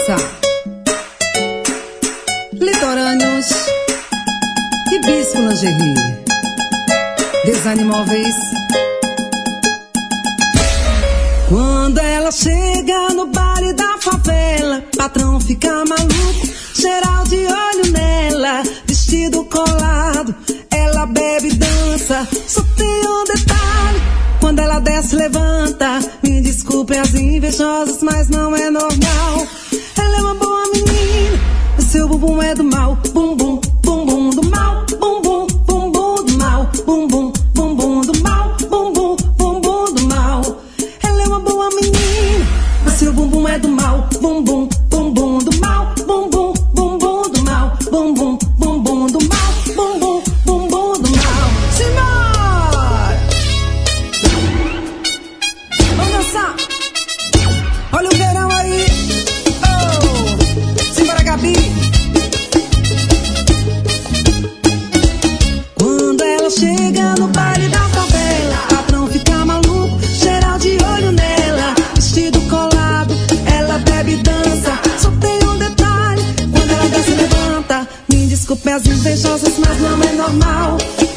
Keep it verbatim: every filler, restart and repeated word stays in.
dançar. Litorâneos, hibisco lingerie, desanimóveis. Quando ela chega no baile da favela, patrão fica maluco, geral de olho nela, vestido colado, ela bebe e dança. Só tem um detalhe, quando ela desce levanta. Me desculpem as invejosas, mas não é normal. Ela é uma boa menina, o seu bumbum é do mal. Bumbum, bumbum do mal. Bumbum, bumbum do mal. Bumbum, bumbum do mal. Bumbum, bumbum do mal. Ela é uma boa menina, o seu bumbum é do mal. Bumbum, bumbum do mal. Bumbum, bumbum do mal. Bumbum, bumbum do mal. Bumbum, bumbum do mal. Simbora! Vamos dançar! Olha o verão aí! Oh! Simbora, Gabi! Quando ela chega no baile da favela, patrão fica maluco, geral de olho nela, vestido colado, ela bebe e dança. Só tem um detalhe, quando ela dança e levanta. Me desculpe as invejosas, mas não é normal.